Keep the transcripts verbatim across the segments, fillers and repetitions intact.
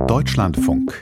Deutschlandfunk.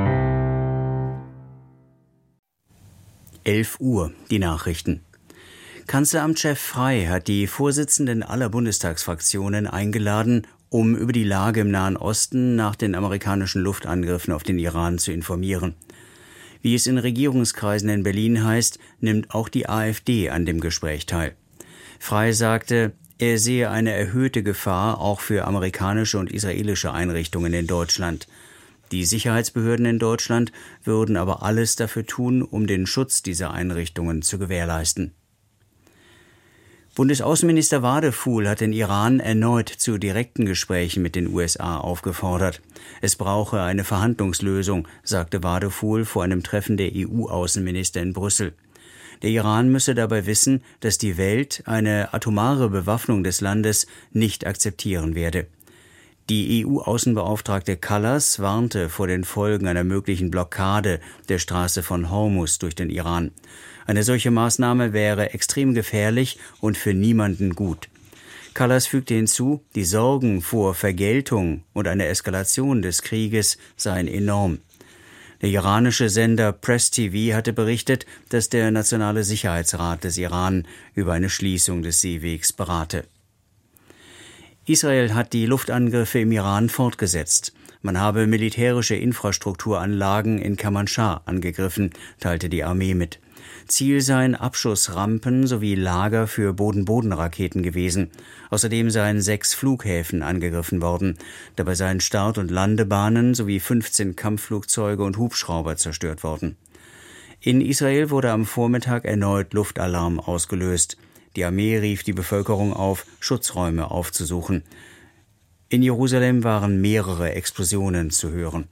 elf Uhr, die Nachrichten. Kanzleramtschef Frey hat die Vorsitzenden aller Bundestagsfraktionen eingeladen, um über die Lage im Nahen Osten nach den amerikanischen Luftangriffen auf den Iran zu informieren. Wie es in Regierungskreisen in Berlin heißt, nimmt auch die AfD an dem Gespräch teil. Frey sagte, er sehe eine erhöhte Gefahr auch für amerikanische und israelische Einrichtungen in Deutschland. Die Sicherheitsbehörden in Deutschland würden aber alles dafür tun, um den Schutz dieser Einrichtungen zu gewährleisten. Bundesaußenminister Wadefuhl hat den Iran erneut zu direkten Gesprächen mit den U S A aufgefordert. Es brauche eine Verhandlungslösung, sagte Wadefuhl vor einem Treffen der E U-Außenminister in Brüssel. Der Iran müsse dabei wissen, dass die Welt eine atomare Bewaffnung des Landes nicht akzeptieren werde. Die E U-Außenbeauftragte Kallas warnte vor den Folgen einer möglichen Blockade der Straße von Hormuz durch den Iran. Eine solche Maßnahme wäre extrem gefährlich und für niemanden gut. Kallas fügte hinzu, die Sorgen vor Vergeltung und einer Eskalation des Krieges seien enorm. Der iranische Sender Press T V hatte berichtet, dass der Nationale Sicherheitsrat des Iran über eine Schließung des Seewegs berate. Israel hat die Luftangriffe im Iran fortgesetzt. Man habe militärische Infrastrukturanlagen in Kermanschah angegriffen, teilte die Armee mit. Ziel seien Abschussrampen sowie Lager für Boden-Boden-Raketen gewesen. Außerdem seien sechs Flughäfen angegriffen worden. Dabei seien Start- und Landebahnen sowie fünfzehn Kampfflugzeuge und Hubschrauber zerstört worden. In Israel wurde am Vormittag erneut Luftalarm ausgelöst. Die Armee rief die Bevölkerung auf, Schutzräume aufzusuchen. In Jerusalem waren mehrere Explosionen zu hören.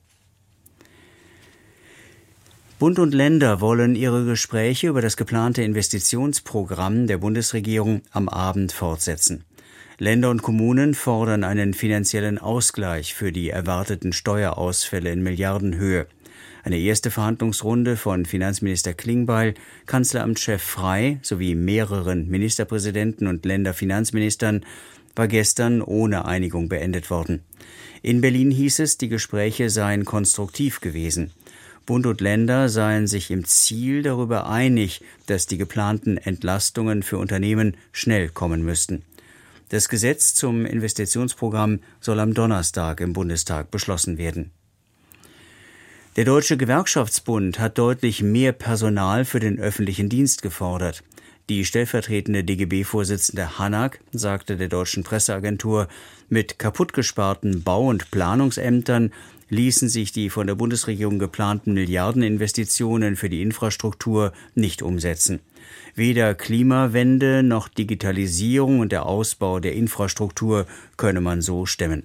Bund und Länder wollen ihre Gespräche über das geplante Investitionsprogramm der Bundesregierung am Abend fortsetzen. Länder und Kommunen fordern einen finanziellen Ausgleich für die erwarteten Steuerausfälle in Milliardenhöhe. Eine erste Verhandlungsrunde von Finanzminister Klingbeil, Kanzleramtschef Frey sowie mehreren Ministerpräsidenten und Länderfinanzministern war gestern ohne Einigung beendet worden. In Berlin hieß es, die Gespräche seien konstruktiv gewesen. Bund und Länder seien sich im Ziel darüber einig, dass die geplanten Entlastungen für Unternehmen schnell kommen müssten. Das Gesetz zum Investitionsprogramm soll am Donnerstag im Bundestag beschlossen werden. Der Deutsche Gewerkschaftsbund hat deutlich mehr Personal für den öffentlichen Dienst gefordert. Die stellvertretende D G B-Vorsitzende Hanak sagte der deutschen Presseagentur, mit kaputtgesparten Bau- und Planungsämtern ließen sich die von der Bundesregierung geplanten Milliardeninvestitionen für die Infrastruktur nicht umsetzen. Weder Klimawende noch Digitalisierung und der Ausbau der Infrastruktur könne man so stemmen.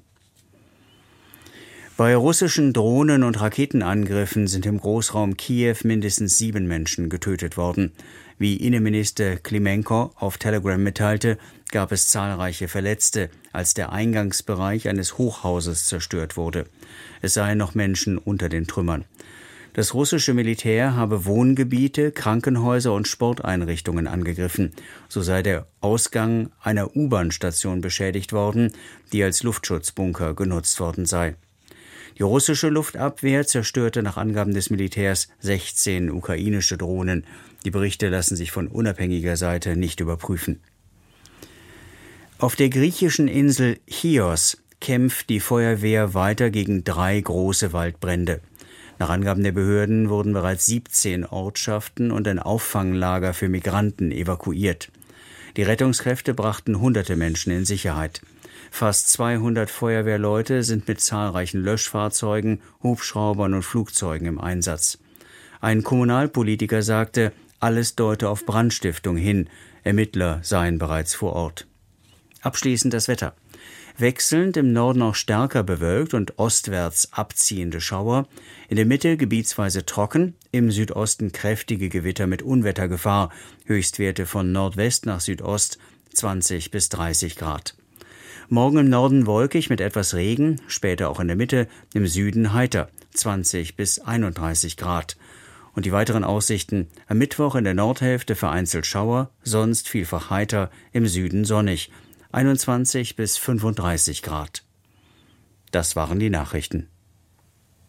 Bei russischen Drohnen- und Raketenangriffen sind im Großraum Kiew mindestens sieben Menschen getötet worden. Wie Innenminister Klimenko auf Telegram mitteilte, gab es zahlreiche Verletzte, als der Eingangsbereich eines Hochhauses zerstört wurde. Es seien noch Menschen unter den Trümmern. Das russische Militär habe Wohngebiete, Krankenhäuser und Sporteinrichtungen angegriffen. So sei der Ausgang einer U-Bahn-Station beschädigt worden, die als Luftschutzbunker genutzt worden sei. Die russische Luftabwehr zerstörte nach Angaben des Militärs sechzehn ukrainische Drohnen. Die Berichte lassen sich von unabhängiger Seite nicht überprüfen. Auf der griechischen Insel Chios kämpft die Feuerwehr weiter gegen drei große Waldbrände. Nach Angaben der Behörden wurden bereits siebzehn Ortschaften und ein Auffanglager für Migranten evakuiert. Die Rettungskräfte brachten hunderte Menschen in Sicherheit. Fast zweihundert Feuerwehrleute sind mit zahlreichen Löschfahrzeugen, Hubschraubern und Flugzeugen im Einsatz. Ein Kommunalpolitiker sagte, alles deute auf Brandstiftung hin. Ermittler seien bereits vor Ort. Abschließend das Wetter. Wechselnd im Norden auch stärker bewölkt und ostwärts abziehende Schauer. In der Mitte gebietsweise trocken, im Südosten kräftige Gewitter mit Unwettergefahr. Höchstwerte von Nordwest nach Südost zwanzig bis dreißig Grad. Morgen im Norden wolkig mit etwas Regen, später auch in der Mitte, im Süden heiter, zwanzig bis einunddreißig Grad. Und die weiteren Aussichten: am Mittwoch in der Nordhälfte vereinzelt Schauer, sonst vielfach heiter, im Süden sonnig, einundzwanzig bis fünfunddreißig Grad. Das waren die Nachrichten.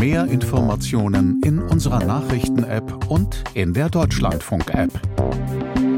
Mehr Informationen in unserer Nachrichten-App und in der Deutschlandfunk-App.